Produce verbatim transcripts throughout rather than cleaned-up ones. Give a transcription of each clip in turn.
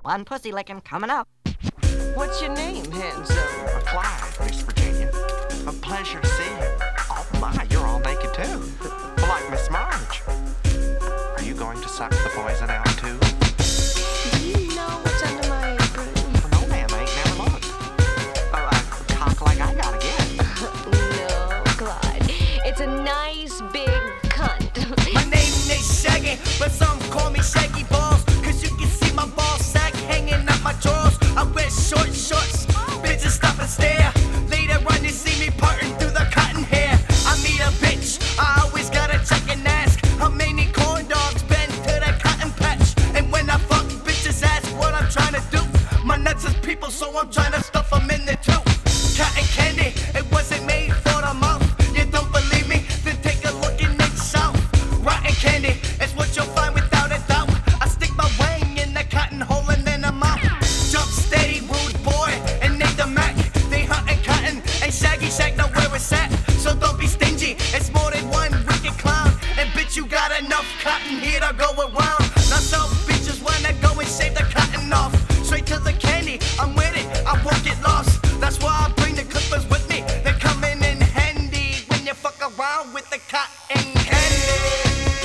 One pussy licking coming up. What's your name, handsome? Clyde, Miss Virginia. A pleasure to see you. Oh my, you're all naked too. Well, like Miss Marge. Are you going to suck the poison out too? Do you know what's under my apron? No, ma'am, I ain't never looked. Oh, a cock like I got again. No, Clyde. It's a nice big cunt. My name is Shaggy, but some call me Shaggy Balls, cause you can see my ball sack hanging out my drawers. I wear short shorts, bitches stop and stare. Later on you see me parting through the cotton hair. I meet a bitch, I always gotta check and ask how many corn dogs been to the cotton patch. And when I fuck, bitches ask what I'm trying to do. My nuts is people, so I'm trying to stuff them in the tooth. Cotton candy, it wasn't made for the mouth. You don't believe me? Then take a look in the south. Rotten candy is what you'll find without a doubt. I stick my wang in the cotton hole and then I'm out. Jump steady, rude boy, and name the Mac. They hunting cotton, and Shaggy Shack know where it's at. So don't be stingy, it's more than one wicked clown. And bitch, you got enough cotton here to go around. Now some bitches wanna go and shave the cotton off. Straight to the candy, I'm with it, I won't get lost. That's why I bring the clippers with me. They're coming in handy when you fuck around with the cotton candy.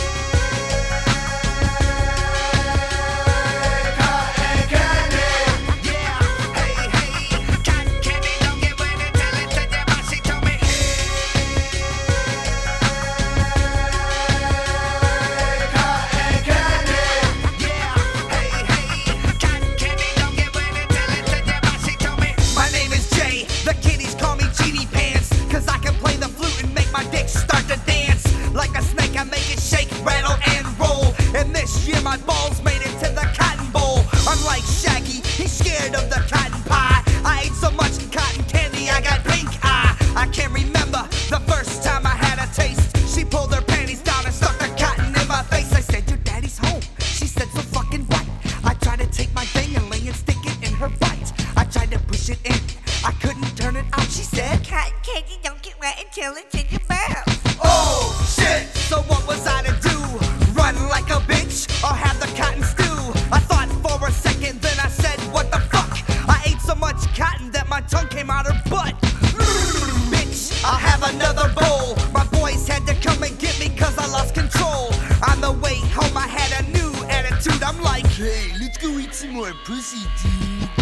My balls made it to the cotton bowl. Unlike Shaggy, he's scared of the cotton pie. I ate so much cotton candy, I got pink eye. I can't remember the first time I had a taste. She pulled her panties down and stuck the cotton in my face. I said, your daddy's home. She said, so fucking what? I tried to take my ding-a-ling and stick it in her butt. I tried to push it in, I couldn't turn it out. She said, cotton candy don't get wet until it's in your mouth. Oh, shit! So what was I to do? Run like a bitch or have the cotton stew? I thought for a second, then I said, what the fuck? I ate so much cotton that my tongue came out her butt. Bitch, I'll have another bowl. My boys had to come and get me cause I lost control. On the way home I had a new attitude. I'm like, hey, let's go eat some more pussy, dude.